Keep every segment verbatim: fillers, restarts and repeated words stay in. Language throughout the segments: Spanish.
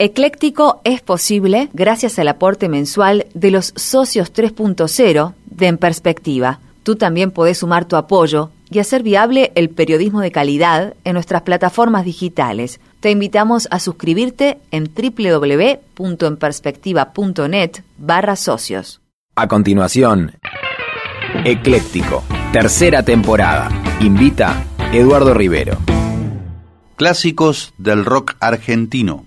Ecléctico es posible gracias al aporte mensual de los socios tres punto cero de En Perspectiva. Tú también podés sumar tu apoyo y hacer viable el periodismo de calidad en nuestras plataformas digitales. Te invitamos a suscribirte en www.enperspectiva.net barra socios. A continuación, Ecléctico, tercera temporada. Invita Eduardo Rivero. Clásicos del rock argentino.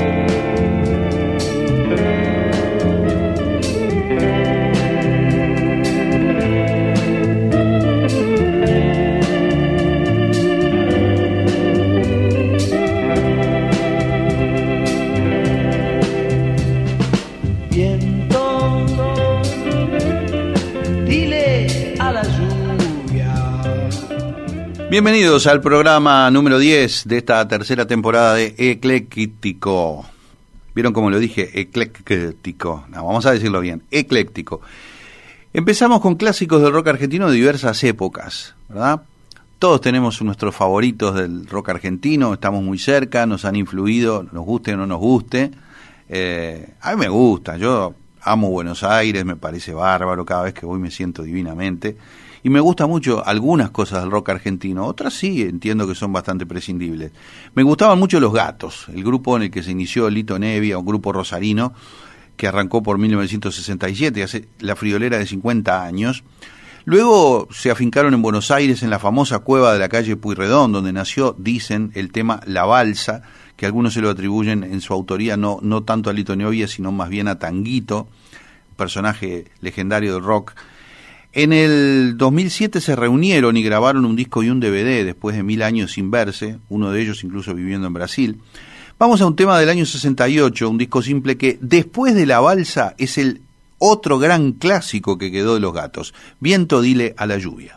Bienvenidos al programa número diez de esta tercera temporada de Ecléctico. ¿Vieron cómo lo dije? Ecléctico. No, vamos a decirlo bien. Ecléctico. Empezamos con clásicos del rock argentino de diversas épocas, ¿verdad? Todos tenemos nuestros favoritos del rock argentino, estamos muy cerca, nos han influido, nos guste o no nos guste. Eh, a mí me gusta, yo amo Buenos Aires, me parece bárbaro, cada vez que voy me siento divinamente. Y me gustan mucho algunas cosas del rock argentino, otras sí entiendo que son bastante prescindibles. Me gustaban mucho Los Gatos, el grupo en el que se inició Lito Nebbia, un grupo rosarino que arrancó por mil novecientos sesenta y siete, hace la friolera de cincuenta años. Luego se afincaron en Buenos Aires, en la famosa cueva de la calle Pueyrredón, donde nació, dicen, el tema La Balsa, que algunos se lo atribuyen en su autoría no, no tanto a Lito Nebbia, sino más bien a Tanguito, personaje legendario del rock. En el dos mil siete se reunieron y grabaron un disco y un D V D después de mil años sin verse, uno de ellos incluso viviendo en Brasil. Vamos a un tema del año sesenta y ocho, un disco simple que después de La Balsa es el otro gran clásico que quedó de Los Gatos. Viento, dile a la lluvia.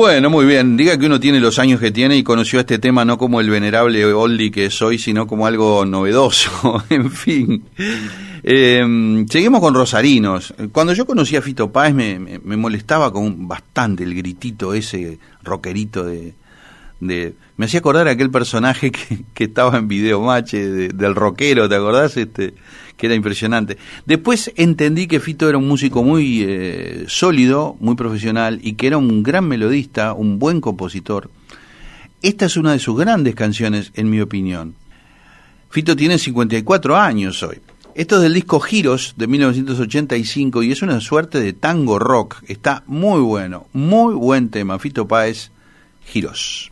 Bueno, muy bien. Diga que uno tiene los años que tiene y conoció este tema no como el venerable oldie que soy, sino como algo novedoso. En fin. Eh, seguimos con rosarinos. Cuando yo conocí a Fito Páez me, me, me molestaba con bastante el gritito ese rockerito de... de me hacía acordar a aquel personaje que, que estaba en Videomatch de, del rockero, ¿te acordás? Este, que era impresionante. Después entendí que Fito era un músico muy eh, sólido, muy profesional, y que era un gran melodista, un buen compositor. Esta es una de sus grandes canciones, en mi opinión. Fito tiene cincuenta y cuatro años hoy. Esto es del disco Giros de mil novecientos ochenta y cinco y es una suerte de tango rock. Está muy bueno, muy buen tema. Fito Páez, Giros.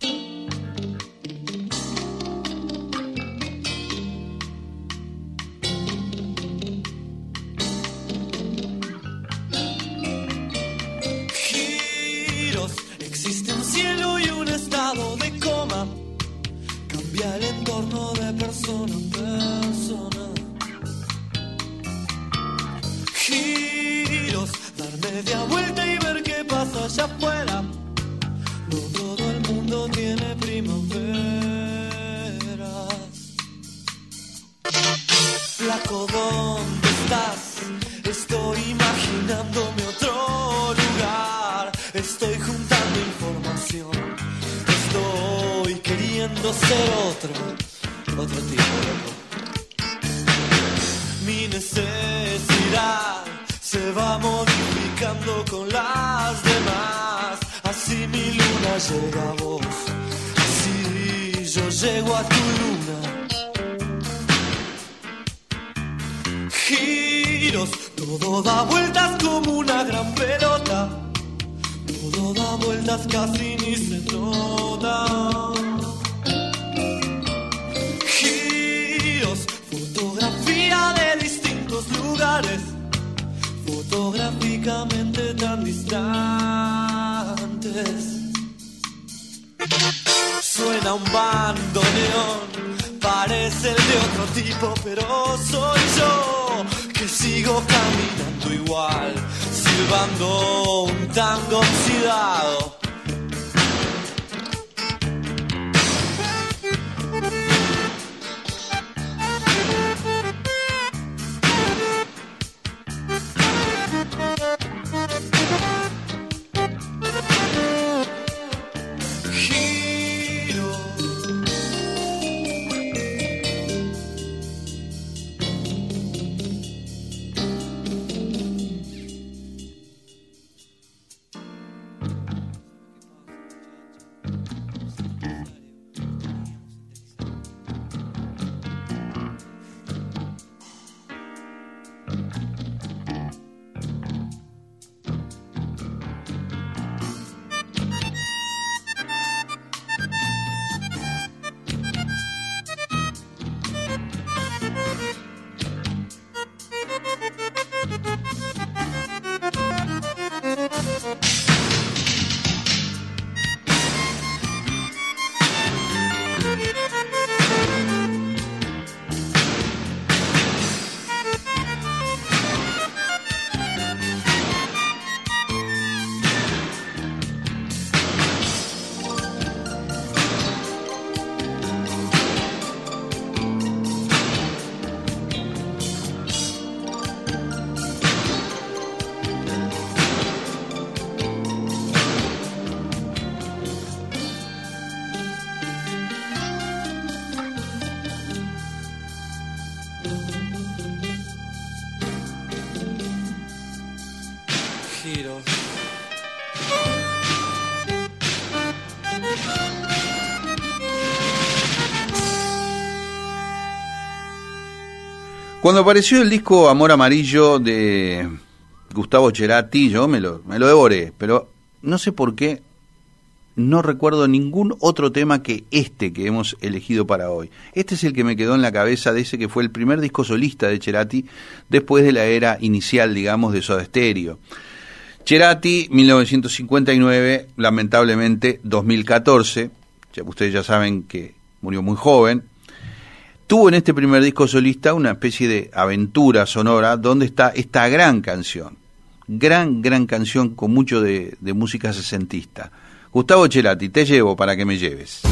Existe un cielo y un estado de coma. Cambia el entorno de persona a persona. Giros, dar media vuelta y ver qué pasa allá afuera. No todo el mundo tiene primaveras. Flaco, ¿dónde estás? Estoy imaginándome otro lugar. Estoy juntando información. Estoy queriendo ser otro, otro tipo de loco. Mi necesidad se va modificando con las demás. Así mi luna llega a vos. Así yo llego a tu luna. Giros, todo da vueltas como una gran pelota. Todo da vueltas, casi ni se nota. Giros, fotografía de distintos lugares, fotográficamente tan distantes. Suena un bandoneón, parece el de otro tipo, pero soy yo que sigo caminando igual, silbando un tango oxidado. Giros. Cuando apareció el disco Amor Amarillo de Gustavo Cerati, yo me lo, me lo devoré, pero no sé por qué no recuerdo ningún otro tema que este que hemos elegido para hoy. Este es el que me quedó en la cabeza de ese que fue el primer disco solista de Cerati después de la era inicial, digamos, de Soda Stereo. Cerati, mil novecientos cincuenta y nueve, lamentablemente dos mil catorce, ya, ustedes ya saben que murió muy joven. Tuvo en este primer disco solista una especie de aventura sonora donde está esta gran canción, gran, gran canción con mucho de, de música sesentista. Gustavo Cerati, Te llevo para que me lleves.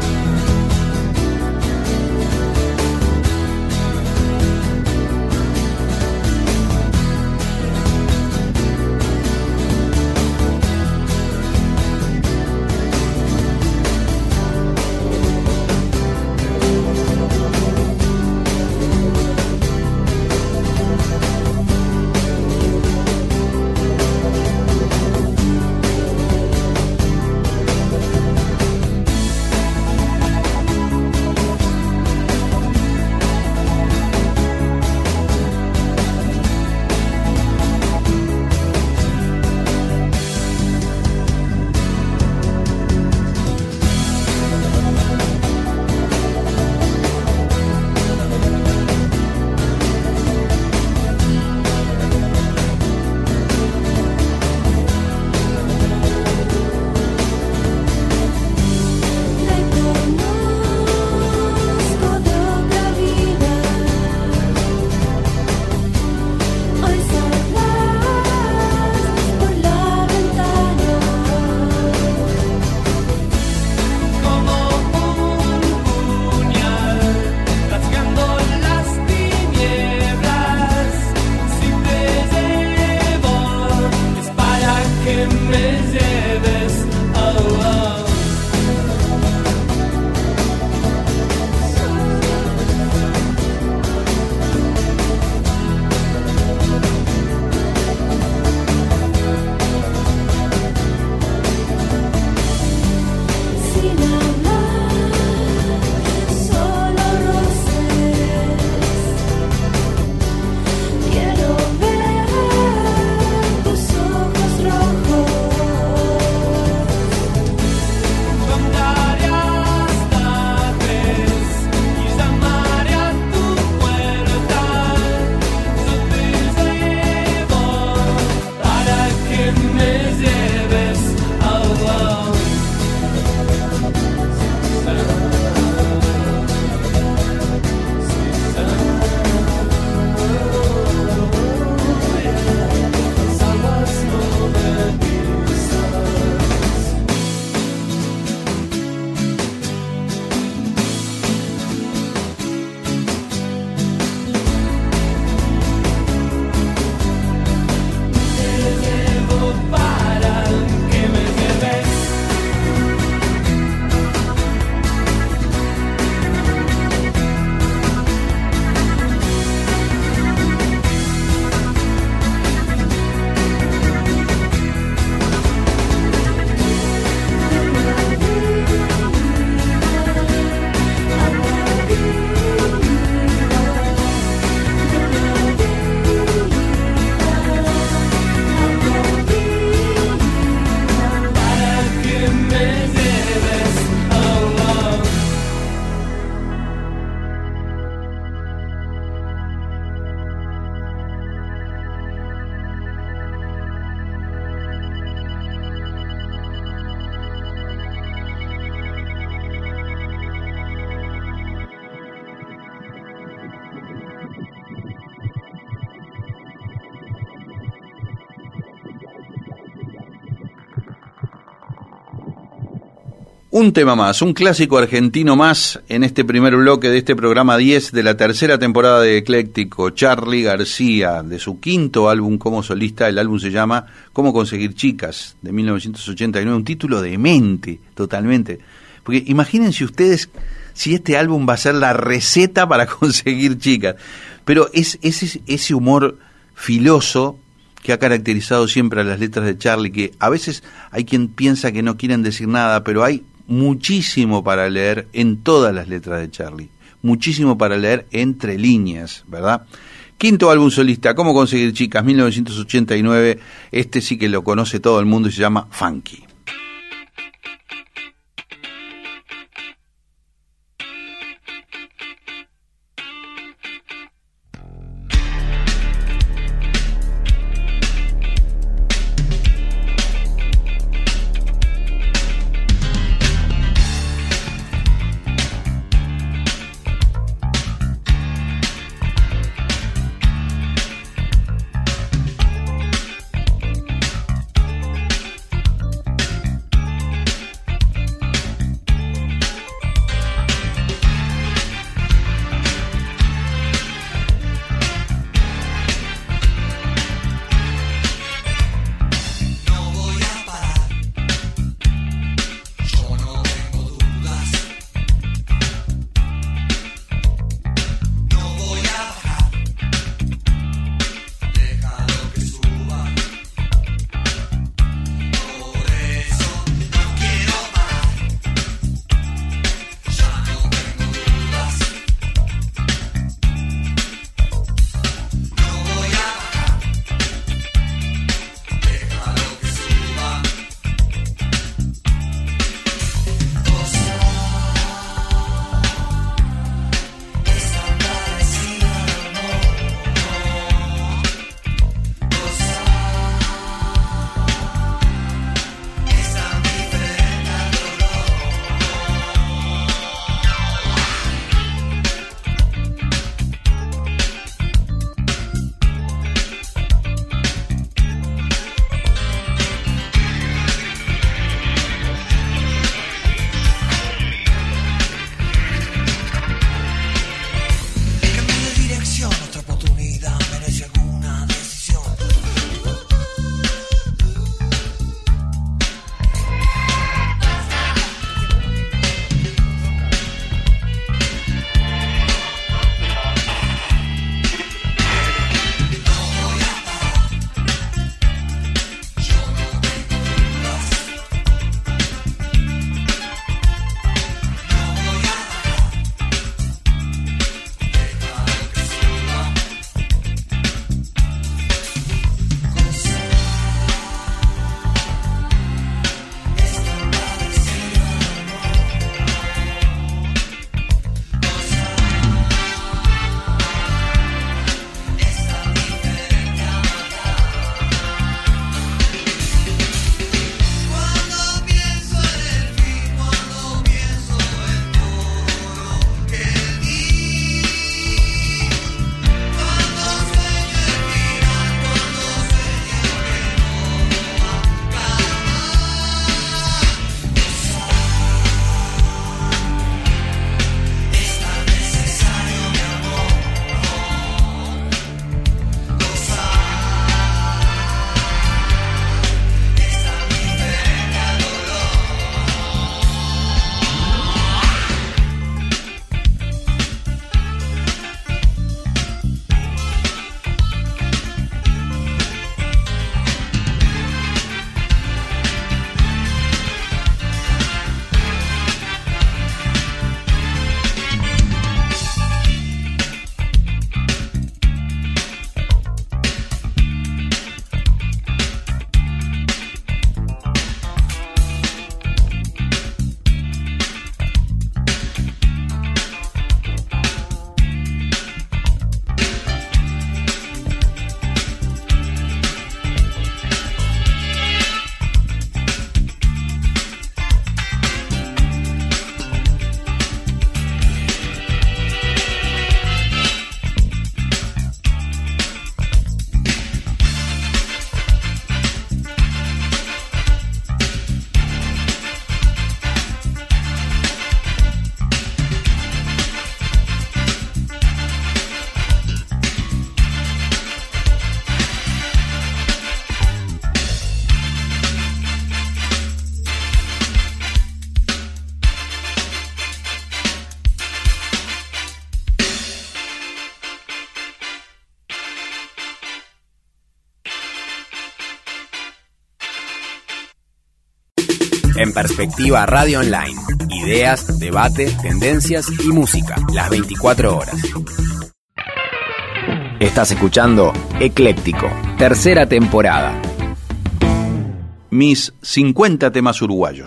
Un tema más, un clásico argentino más en este primer bloque de este programa diez de la tercera temporada de Ecléctico. Charly García, de su quinto álbum como solista. El álbum se llama Cómo conseguir chicas, de mil novecientos ochenta y nueve, un título demente totalmente, porque imagínense ustedes si este álbum va a ser la receta para conseguir chicas, pero es ese, ese humor filoso que ha caracterizado siempre a las letras de Charly, que a veces hay quien piensa que no quieren decir nada, pero hay muchísimo para leer en todas las letras de Charly, muchísimo para leer entre líneas, ¿verdad? Quinto álbum solista, Cómo conseguir chicas, mil novecientos ochenta y nueve, este sí que lo conoce todo el mundo y se llama Funky. En Perspectiva Radio Online. Ideas, debate, tendencias y música. Las veinticuatro horas. Estás escuchando Ecléctico, tercera temporada. Mis cincuenta temas uruguayos.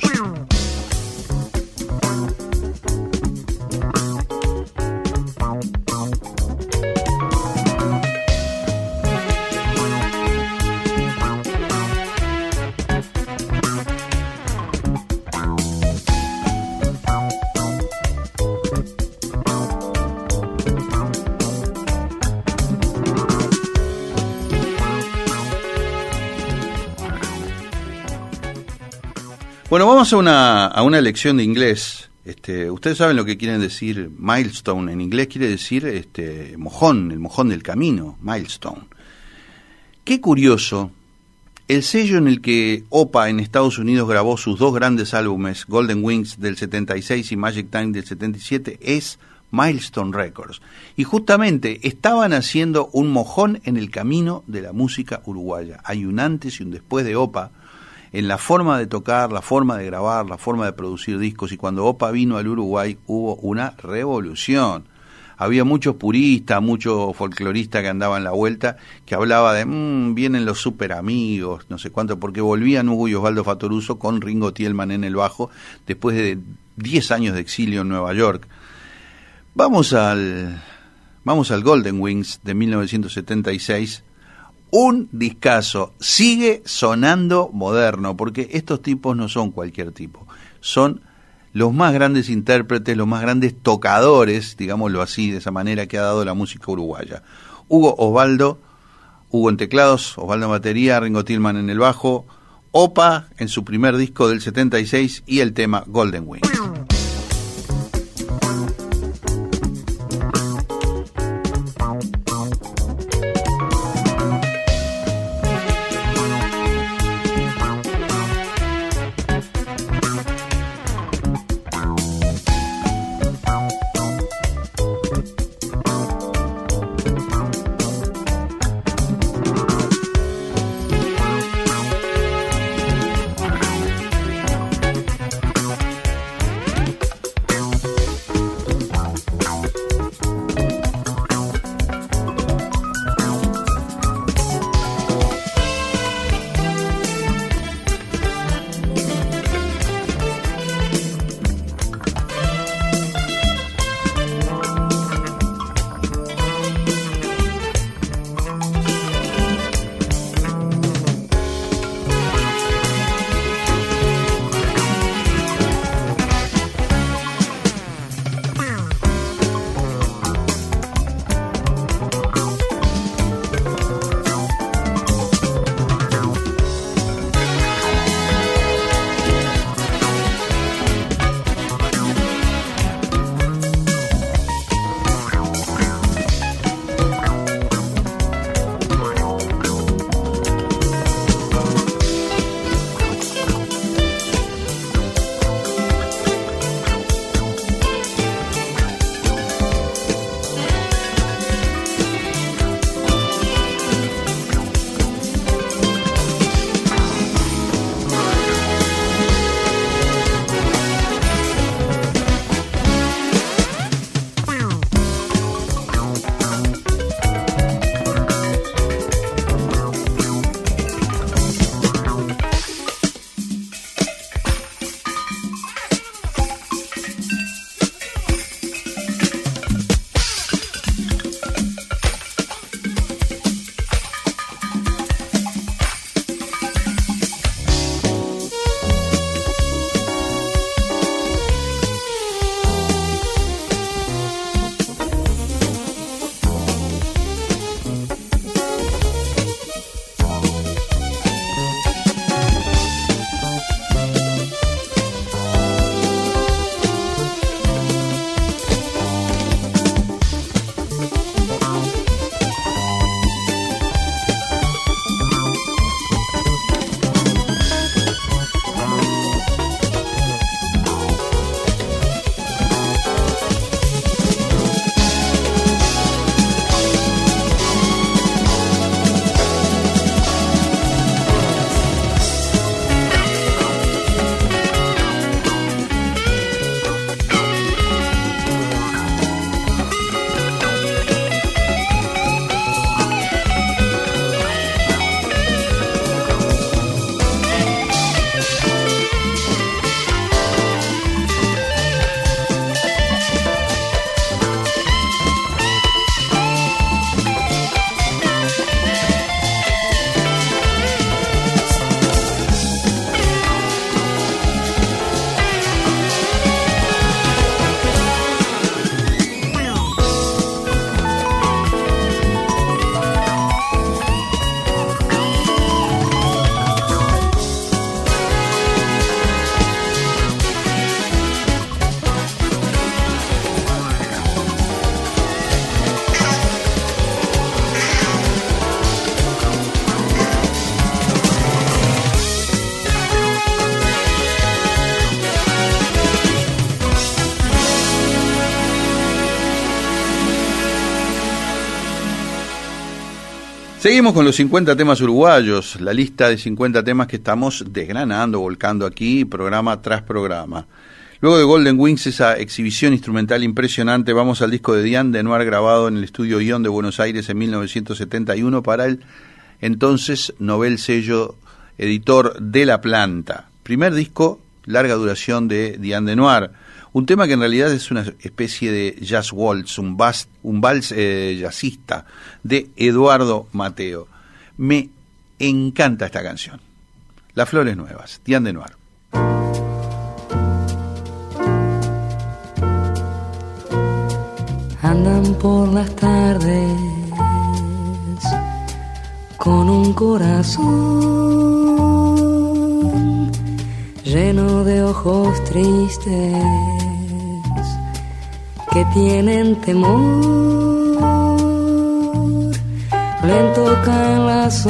Bueno, vamos a una, a una lección de inglés. Este, ustedes saben lo que quieren decir milestone. En inglés quiere decir este, mojón, el mojón del camino, milestone. Qué curioso, el sello en el que Opa en Estados Unidos grabó sus dos grandes álbumes, Golden Wings del setenta y seis y Magic Time del setenta y siete, es Milestone Records. Y justamente estaban haciendo un mojón en el camino de la música uruguaya. Hay un antes y un después de Opa en la forma de tocar, la forma de grabar, la forma de producir discos, y cuando Opa vino al Uruguay hubo una revolución. Había muchos puristas, muchos folcloristas que andaban en la vuelta, que hablaba de, mmm, vienen los super amigos, no sé cuánto, porque volvían Hugo y Osvaldo Fattoruso con Ringo Tielman en el bajo, después de diez años de exilio en Nueva York. Vamos al, vamos al Golden Wings de mil novecientos setenta y seis, un discazo, sigue sonando moderno, porque estos tipos no son cualquier tipo, son los más grandes intérpretes, los más grandes tocadores, digámoslo así, de esa manera que ha dado la música uruguaya. Hugo Osvaldo, Hugo en teclados, Osvaldo en batería, Ringo Tielman en el bajo, Opa en su primer disco del setenta y seis y el tema Golden Wings. Seguimos con los cincuenta temas uruguayos, la lista de cincuenta temas que estamos desgranando, volcando aquí, programa tras programa. Luego de Golden Wings, esa exhibición instrumental impresionante, vamos al disco de Diane Denoir grabado en el estudio Ion de Buenos Aires en mil novecientos setenta y uno para el entonces Novel sello editor de La Planta. Primer disco, larga duración de Diane Denoir. Un tema que en realidad es una especie de jazz waltz, un, bas, un vals eh, jazzista de Eduardo Mateo. Me encanta esta canción. Las Flores Nuevas, Diane Denoir. Andan por las tardes con un corazón lleno de ojos tristes que tienen temor. Lento caen las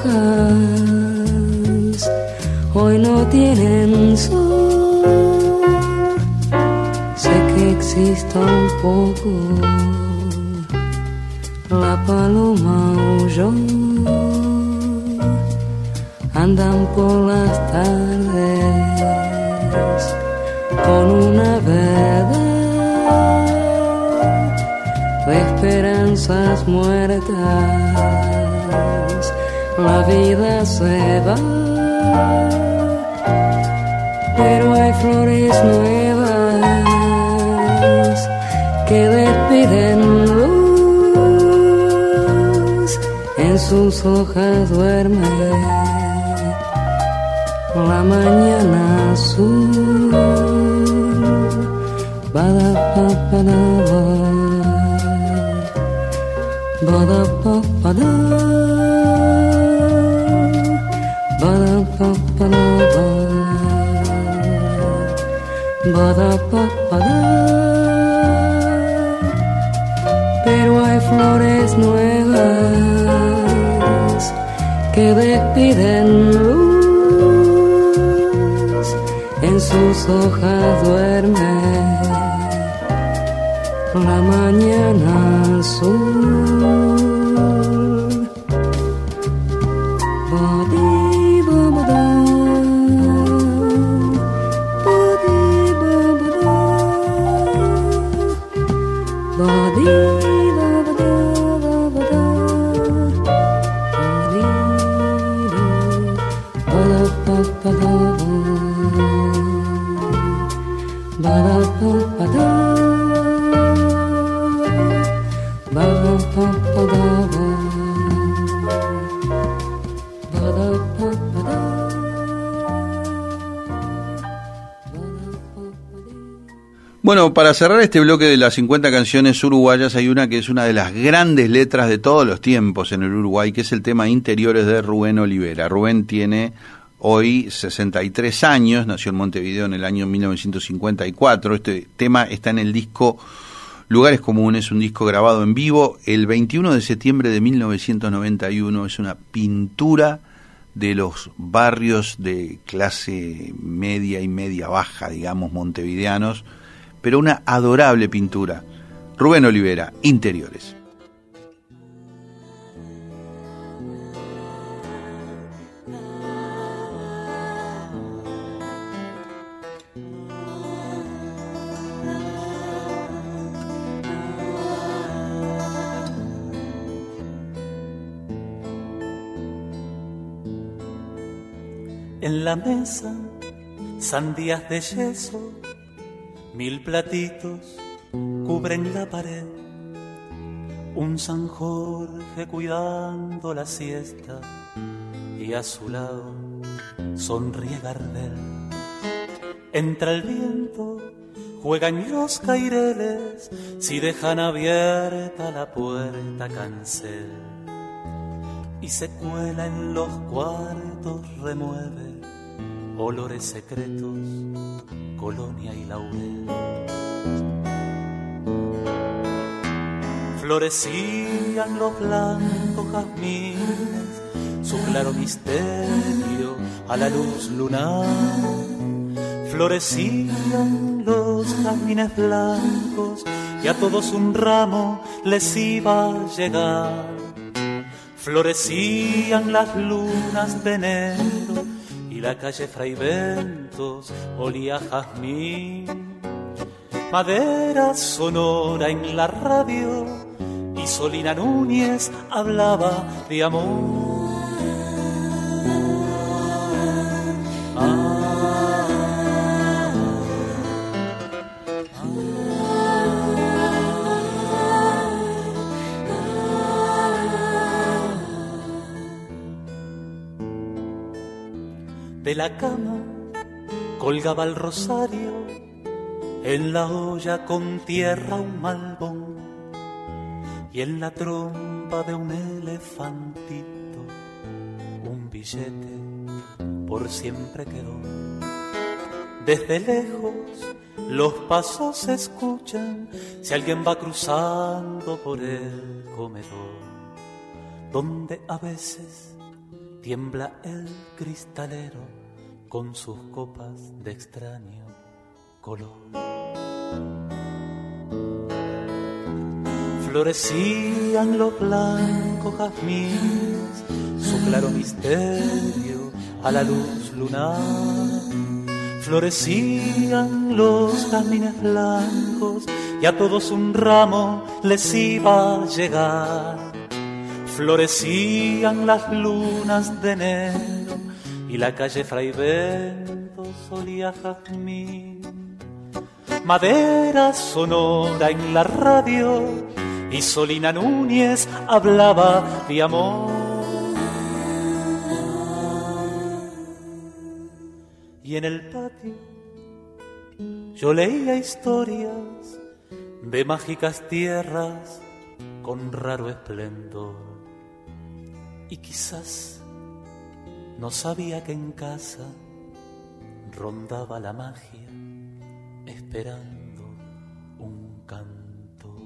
hojas, hoy no tienen sol. Sé que exista un poco, la paloma huyó. Andan por las tardes con una verdad de esperanzas muertas. La vida se va, pero hay flores nuevas que despiden luz. En sus hojas duerme la mañana azul. Bada pa pa da ba, bada pa pa da, bada pa pa da ba, bada pa pa da. Pero hay flores nuevas que despiden luz. En sus hojas duerme la mañana azul. Badi babada, badi babada, badi babada, babada, badi babada, bada babada. Bueno, para cerrar este bloque de las cincuenta canciones uruguayas hay una que es una de las grandes letras de todos los tiempos en el Uruguay, que es el tema Interiores de Rubén Olivera. Rubén tiene hoy sesenta y tres años, nació en Montevideo en el año mil novecientos cincuenta y cuatro. Este tema está en el disco Lugares Comunes, un disco grabado en vivo el veintiuno de septiembre de mil novecientos noventa y uno. Es una pintura de los barrios de clase media y media baja, digamos, montevideanos, pero una adorable pintura. Rubén Olivera, Interiores. En la mesa, sandías de yeso, mil platitos cubren la pared. Un San Jorge cuidando la siesta y a su lado sonríe Gardel. Entra el viento, juegan los caireles, si dejan abierta la puerta cancel. Y se cuela en los cuartos, remueve olores secretos, colonia y laurel. Florecían los blancos jazmines, su claro misterio a la luz lunar. Florecían los jazmines blancos y a todos un ramo les iba a llegar. Florecían las lunas de enero y la calle Fray Bentos olía a jazmín. Madera sonora en la radio y Solina Núñez hablaba de amor. Ah. De la cama colgaba el rosario, en la olla con tierra un malbón, y en la trompa de un elefantito un billete por siempre quedó. Desde lejos los pasos se escuchan si alguien va cruzando por el comedor, donde a veces tiembla el cristalero con sus copas de extraño color. Florecían los blancos jazmines, su claro misterio a la luz lunar. Florecían los jazmines blancos y a todos un ramo les iba a llegar. Florecían las lunas de enero y la calle Fray Bentos olía a jazmín. Madera sonora en la radio y Solina Núñez hablaba de amor. Y en el patio yo leía historias de mágicas tierras con raro esplendor. Y quizás no sabía que en casa rondaba la magia esperando un canto.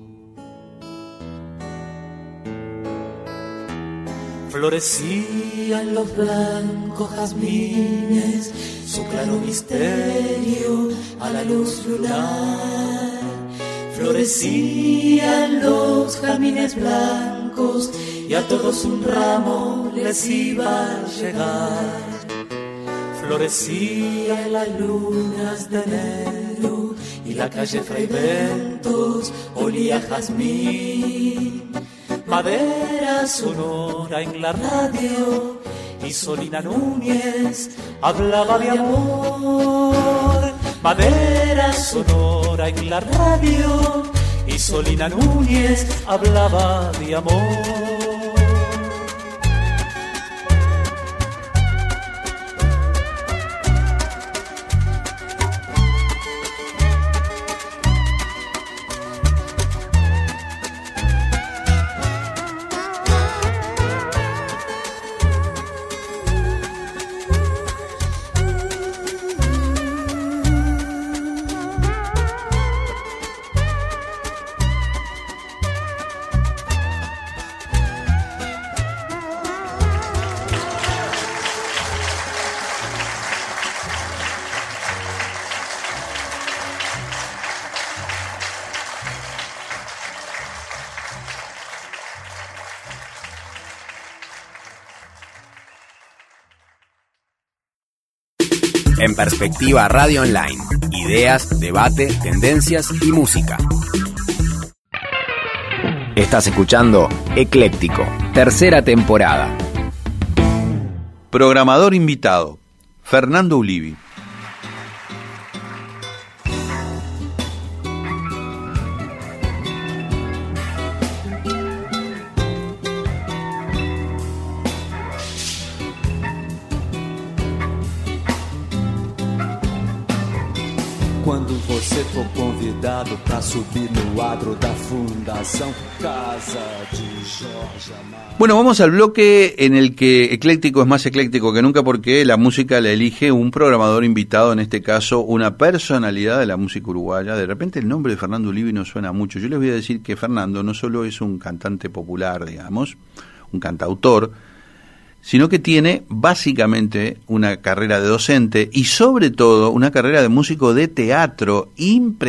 Florecían los blancos jazmines, su claro misterio a la luz lunar. Florecían los jazmines blancos y a todos un ramo les iba a llegar. Florecían las lunas de enero y la calle Fray Bentos olía a jazmín. Madera sonora en la radio y Solina Núñez hablaba de amor. Madera sonora en la radio y Solina Núñez hablaba de amor. En Perspectiva Radio Online. Ideas, debate, tendencias y música. Estás escuchando Ecléctico, tercera temporada. Programador invitado, Fernando Ulivi. Quando você for convidado para subir no adro da Fundação Casa de Jorge Amado. Bueno, vamos al bloque en el que Ecléctico es más ecléctico que nunca porque la música la elige un programador invitado, en este caso una personalidad de la música uruguaya. De repente el nombre de Fernando Ulivi no suena mucho. Yo les voy a decir que Fernando no solo es un cantante popular, digamos, un cantautor, sino que tiene básicamente una carrera de docente y sobre todo una carrera de músico de teatro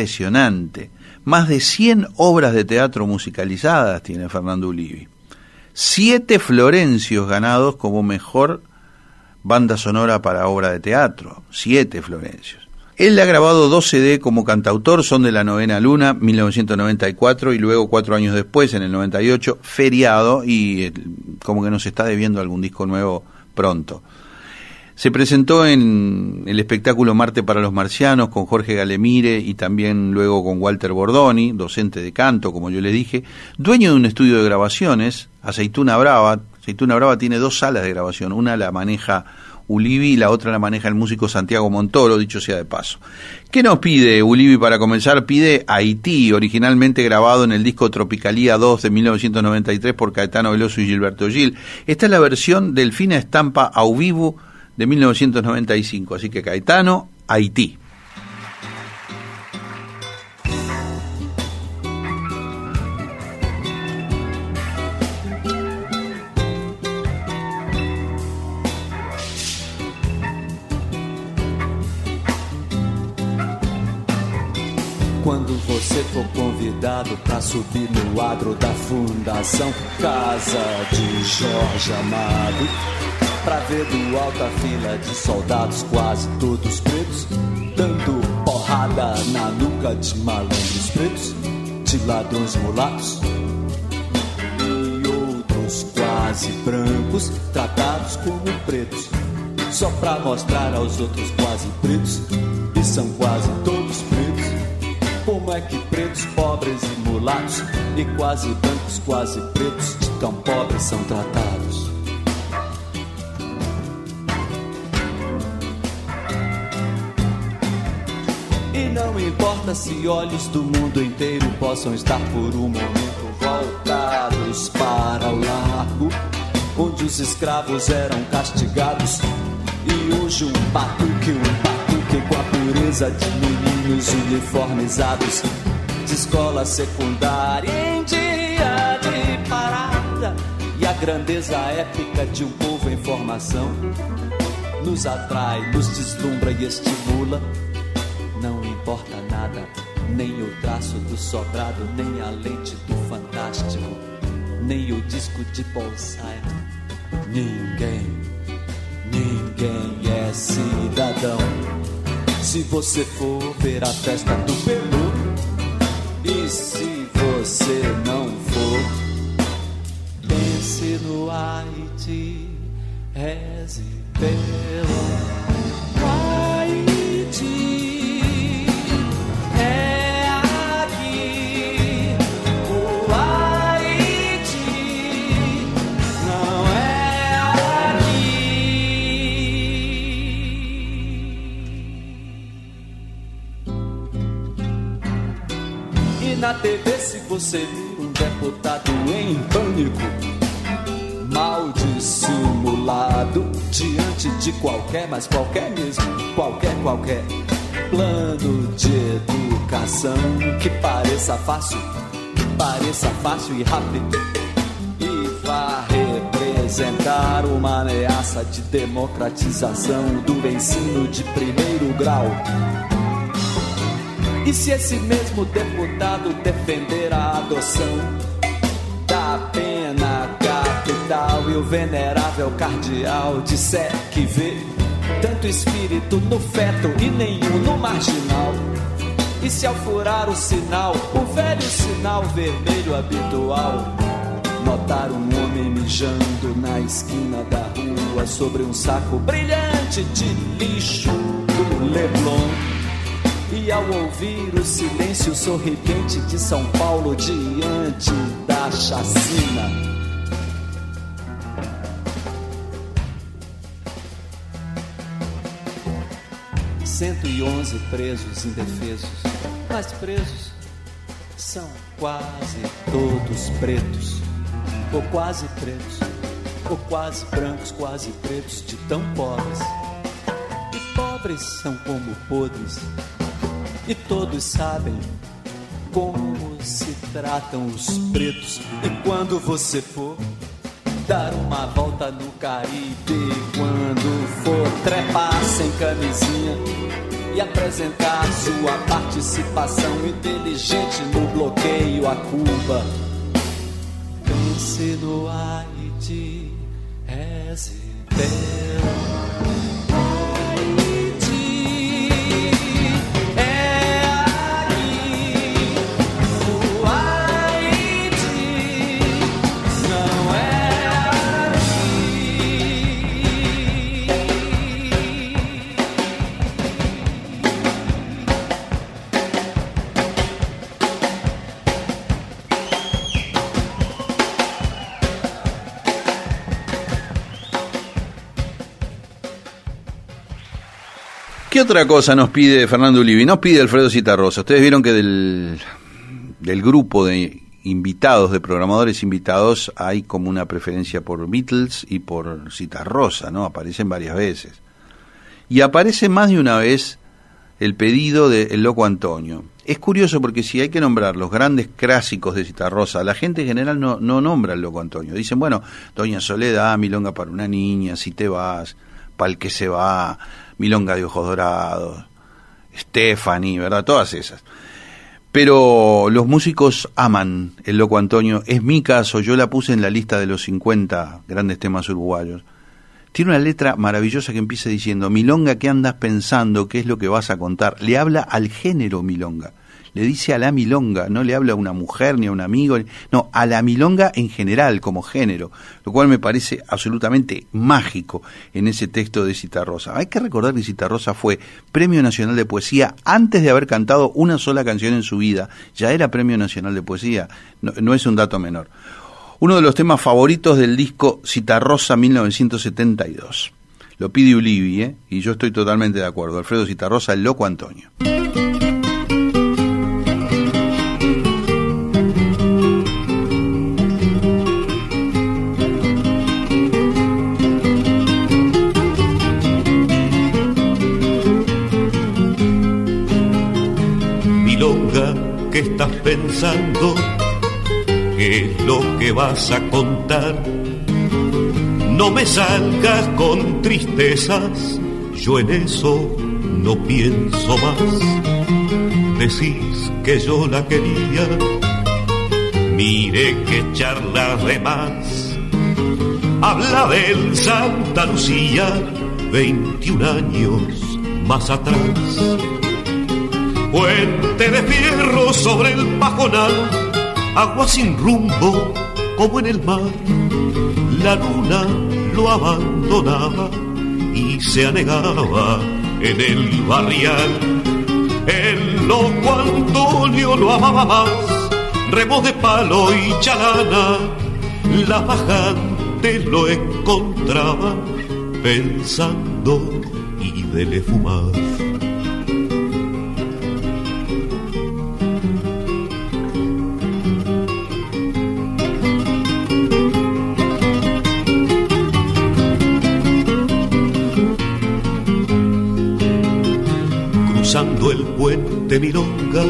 impresionante. Más de cien obras de teatro musicalizadas tiene Fernando Ulivi. siete Florencios ganados como mejor banda sonora para obra de teatro, siete Florencios. Él ha grabado dos C D como cantautor, son de la Novena Luna, mil novecientos noventa y cuatro, y luego cuatro años después, en el noventa y ocho, Feriado, y eh, como que nos está debiendo algún disco nuevo pronto. Se presentó en el espectáculo Marte para los Marcianos con Jorge Galemire y también luego con Walter Bordoni, docente de canto, como yo les dije, dueño de un estudio de grabaciones, Aceituna Brava. Aceituna Brava tiene dos salas de grabación, una la maneja Ulivi y la otra la maneja el músico Santiago Montoro, dicho sea de paso. ¿Qué nos pide Ulivi para comenzar? Pide Haití, originalmente grabado en el disco Tropicalía dos de mil novecientos noventa y tres por Caetano Veloso y Gilberto Gil. Esta es la versión del Fina Estampa Au Vivo de mil novecientos noventa y cinco, así que Caetano, Haití. Quando você for convidado pra subir no adro da Fundação Casa de Jorge Amado, pra ver do alto a fila de soldados quase todos pretos, dando porrada na nuca de malandros pretos, de ladrões mulatos e outros quase brancos, tratados como pretos, só pra mostrar aos outros quase pretos, e são quase todos pretos. Como é que pretos, pobres e mulatos, e quase brancos, quase pretos, de tão pobres são tratados? E não importa se olhos do mundo inteiro possam estar por um momento voltados para o largo, onde os escravos eram castigados, e hoje um batuque, um batuque com a pureza de meninos uniformizados de escola secundária em dia de parada, e a grandeza épica de um povo em formação nos atrai, nos deslumbra e estimula. Não importa nada, nem o traço do sobrado, nem a lente do fantástico, nem o disco de Paul Simon. Ninguém, ninguém é cidadão. Se você for ver a festa do Peru, e se você não for, pense no Haiti, reze pelo Haiti. Na T V, se você vir um deputado em pânico, mal dissimulado, diante de qualquer, mas qualquer mesmo, qualquer, qualquer plano de educação que pareça fácil, que pareça fácil e rápido, e vá representar uma ameaça de democratização do ensino de primeiro grau. E se esse mesmo deputado defender a adoção da pena capital e o venerável cardeal disser que vê tanto espírito no feto e nenhum no marginal, e se ao furar o sinal, o velho sinal vermelho habitual, notar um homem mijando na esquina da rua sobre um saco brilhante de lixo do Leblon, e ao ouvir o silêncio sorridente de São Paulo diante da chacina, cento e onze presos indefesos, mas presos são quase todos pretos, ou quase pretos, ou quase brancos, quase pretos, de tão pobres. E pobres são como podres, e todos sabem como se tratam os pretos. E quando você for dar uma volta no Caribe, quando for trepar sem camisinha e apresentar sua participação inteligente no bloqueio a Cuba, nasce no Haiti, és eterno. ¿Qué otra cosa nos pide Fernando Ulivi? Nos pide Alfredo Zitarrosa. Ustedes vieron que del, del grupo de invitados, de programadores invitados, hay como una preferencia por Beatles y por Zitarrosa, ¿no? Aparecen varias veces. Y aparece más de una vez el pedido de El Loco Antonio. Es curioso porque si hay que nombrar los grandes clásicos de Zitarrosa, la gente en general no, no nombra al Loco Antonio. Dicen, bueno, Doña Soledad, Milonga para una niña, Si te vas, Pa'l que se va, Milonga de ojos dorados, Stephanie, ¿verdad? Todas esas. Pero los músicos aman El Loco Antonio. Es mi caso, yo la puse en la lista de los cincuenta grandes temas uruguayos. Tiene una letra maravillosa que empieza diciendo: Milonga, ¿qué andas pensando? ¿Qué es lo que vas a contar? Le habla al género milonga. Le dice a la milonga, no le habla a una mujer ni a un amigo, no, a la milonga en general como género, lo cual me parece absolutamente mágico en ese texto de Zitarrosa. Hay que recordar que Zitarrosa fue Premio Nacional de Poesía antes de haber cantado una sola canción en su vida, ya era Premio Nacional de Poesía, no, no es un dato menor. Uno de los temas favoritos del disco Zitarrosa mil novecientos setenta y dos. Lo pide Ulivi, ¿eh? Y yo estoy totalmente de acuerdo. Alfredo Zitarrosa, El Loco Antonio. ¿Qué estás pensando? ¿Qué es lo que vas a contar? No me salgas con tristezas, yo en eso no pienso más. Decís que yo la quería, mire que charla de más. Habla del Santa Lucía, veintiún años más atrás. Puente de fierro sobre el pajonal, agua sin rumbo como en el mar. La luna lo abandonaba y se anegaba en el barrial. El loco Antonio lo amaba más, remos de palo y chalana. La bajante lo encontraba pensando y dele fumar. Cruzando el puente Milonga,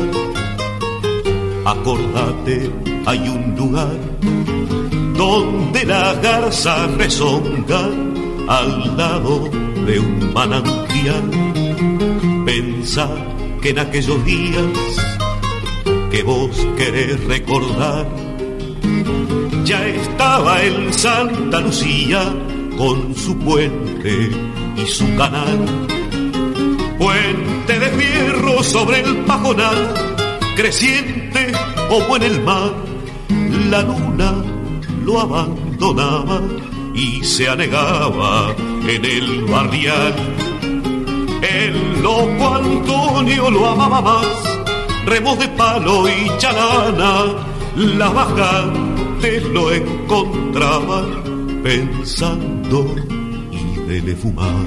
acordate, hay un lugar donde la garza rezonga al lado de un manantial. Pensá que en aquellos días que vos querés recordar, ya estaba el Santa Lucía con su puente y su canal. Puente de fierro sobre el pajonal, creciente como en el mar. La luna lo abandonaba y se anegaba en el barrial. El loco Antonio lo amaba más, remos de palo y chalana. Las bajantes lo encontraban pensando y dele fumar.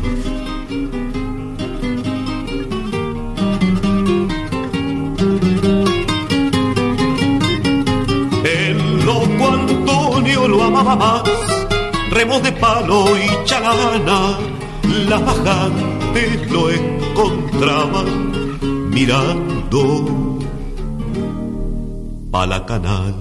Lo amaba más, remos de palo y chalana. Las bajantes lo encontraban mirando pa' la canal.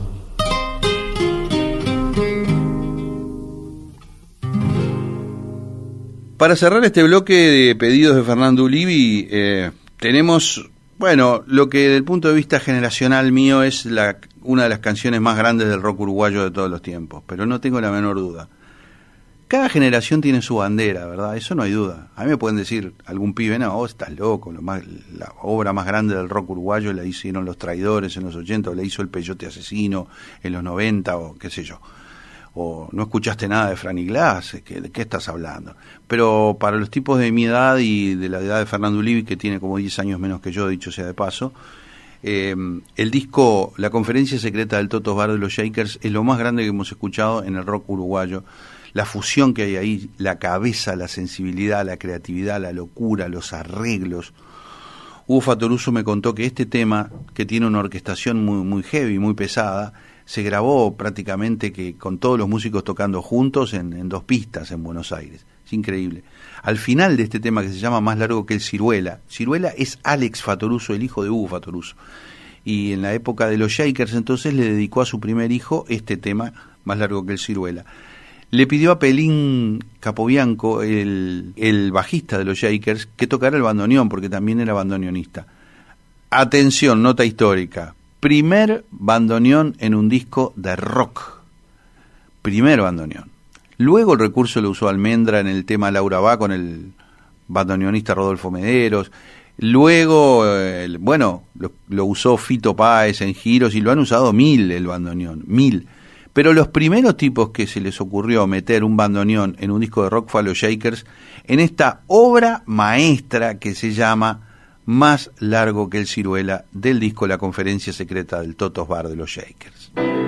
Para cerrar este bloque de pedidos de Fernando Ulivi, eh, tenemos, bueno, lo que desde el punto de vista generacional mío es la una de las canciones más grandes del rock uruguayo de todos los tiempos, pero no tengo la menor duda. Cada generación tiene su bandera, ¿verdad? Eso no hay duda. A mí me pueden decir algún pibe, no, vos estás loco, lo más, la obra más grande del rock uruguayo la hicieron Los Traidores en los ochenta, o la hizo El Peyote Asesino en los noventa, o qué sé yo. O no escuchaste nada de Franny Glass, ¿qué, ¿de qué estás hablando? Pero para los tipos de mi edad y de la edad de Fernando Ulivi, que tiene como diez años menos que yo, dicho sea de paso, eh, el disco La Conferencia Secreta del Totos Bar de los Shakers es lo más grande que hemos escuchado en el rock uruguayo. La fusión que hay ahí, la cabeza, la sensibilidad, la creatividad, la locura, los arreglos. Hugo Fattoruso me contó que este tema, que tiene una orquestación muy, muy heavy, muy pesada, se grabó prácticamente que con todos los músicos tocando juntos en, en dos pistas en Buenos Aires. Es increíble. Al final de este tema, que se llama Más largo que el Ciruela, Ciruela es Alex Fattoruso, el hijo de Hugo Fattoruso. Y en la época de los Shakers entonces le dedicó a su primer hijo este tema, Más largo que el Ciruela. Le pidió a Pelín Capobianco, el, el bajista de los Shakers, que tocara el bandoneón, porque también era bandoneonista. Atención, nota histórica. Primer bandoneón en un disco de rock. Primer bandoneón. Luego el recurso lo usó Almendra en el tema Laura Va con el bandoneonista Rodolfo Mederos. Luego, eh, bueno, lo, lo usó Fito Páez en giros y lo han usado mil el bandoneón, mil. Pero los primeros tipos que se les ocurrió meter un bandoneón en un disco de rock fue a los Shakers en esta obra maestra que se llama Más largo que el Ciruela, del disco La Conferencia Secreta del Totos Bar de los Shakers.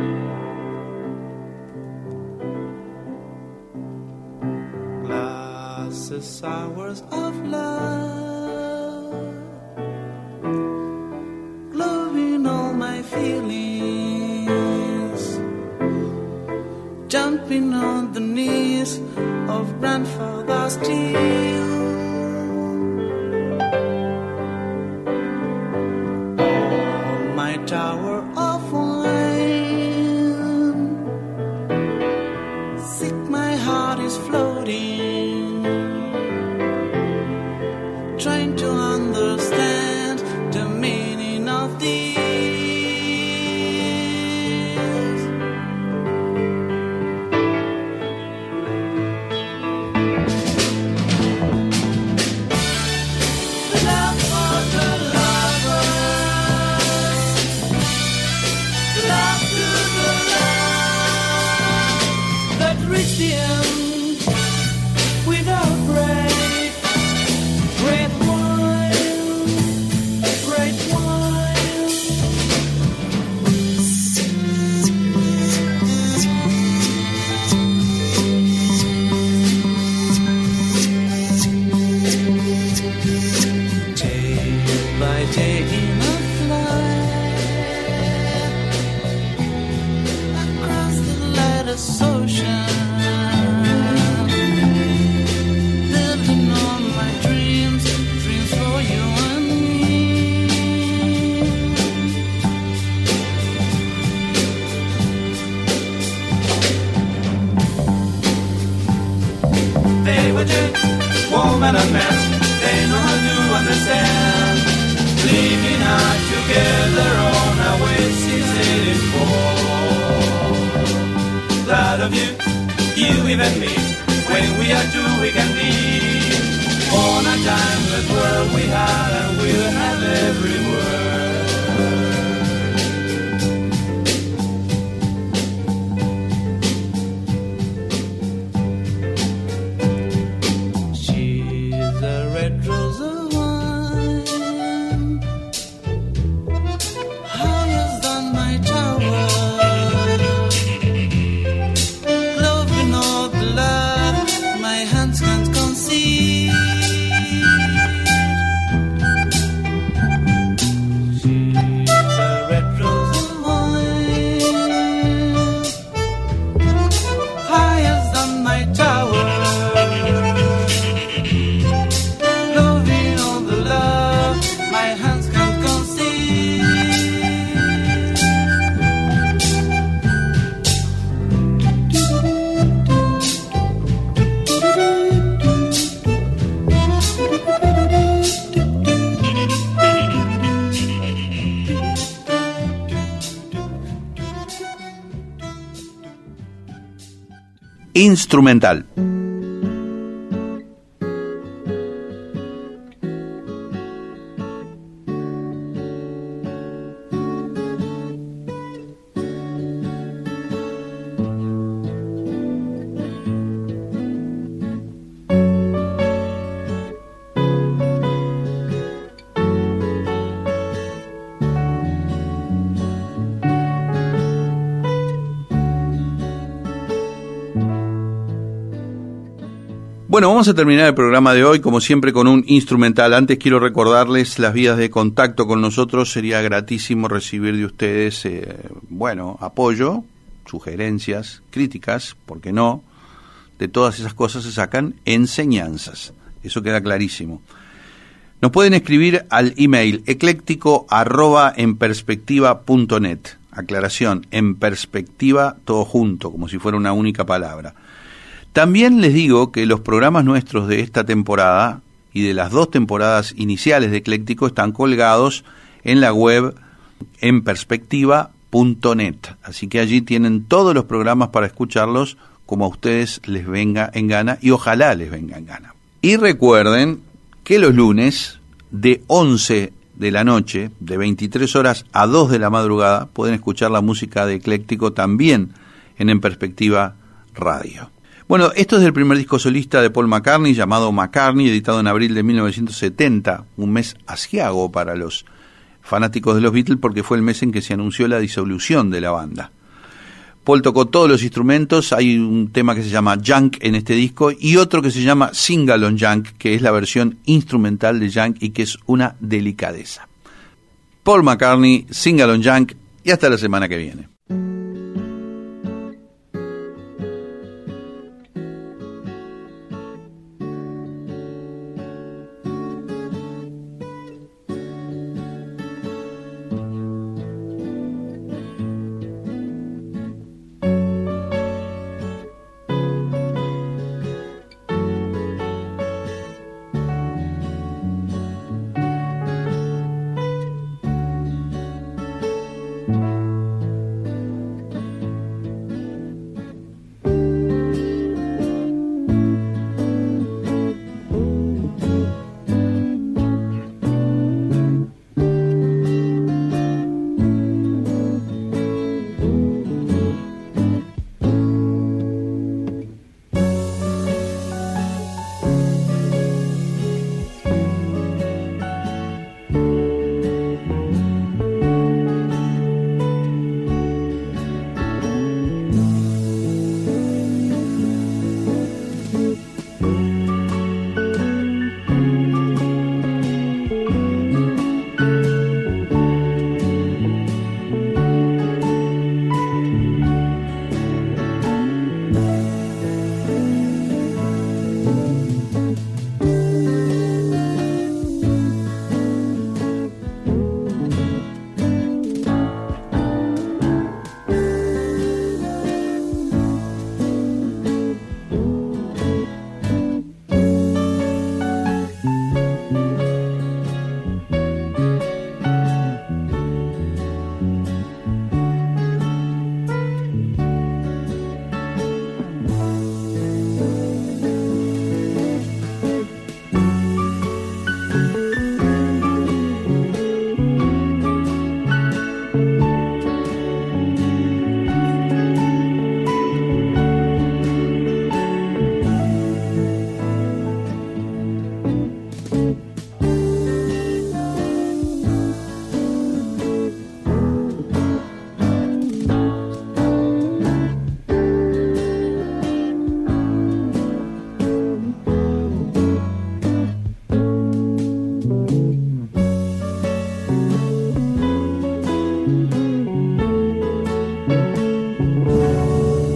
Glasses, hours of love, glowing all my feelings, jumping on the knees of grandfather steel. On my tower of wine, sick my heart is floating, trying to understand the meaning of these. The end without break, great wine, great wine. Day by day in a flight across the lightest ocean, woman and man, they know how to understand. Living out together on our way since eighty-four. Glad of you, you even me. When we are two we can be. On a timeless world we had and we'll have every word. instrumental. Bueno, vamos a terminar el programa de hoy, como siempre, con un instrumental. Antes quiero recordarles las vías de contacto con nosotros. Sería gratísimo recibir de ustedes, eh, bueno, apoyo, sugerencias, críticas, ¿por qué no? De todas esas cosas se sacan enseñanzas. Eso queda clarísimo. Nos pueden escribir al email ecléctico arroba en perspectiva punto net. Aclaración, en perspectiva, todo junto, como si fuera una única palabra. También les digo que los programas nuestros de esta temporada y de las dos temporadas iniciales de Ecléctico están colgados en la web en perspectiva punto net. Así que allí tienen todos los programas para escucharlos como a ustedes les venga en gana y ojalá les venga en gana. Y recuerden que los lunes de once de la noche, de veintitrés horas a dos de la madrugada, pueden escuchar la música de Ecléctico también en En Perspectiva Radio. Bueno, esto es del primer disco solista de Paul McCartney, llamado McCartney, editado en abril de mil novecientos setenta, un mes aciago para los fanáticos de los Beatles porque fue el mes en que se anunció la disolución de la banda. Paul tocó todos los instrumentos, hay un tema que se llama Junk en este disco y otro que se llama Single on Junk, que es la versión instrumental de Junk y que es una delicadeza. Paul McCartney, Single on Junk, y hasta la semana que viene.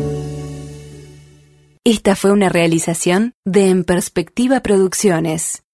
Esta fue una realización de En Perspectiva Producciones.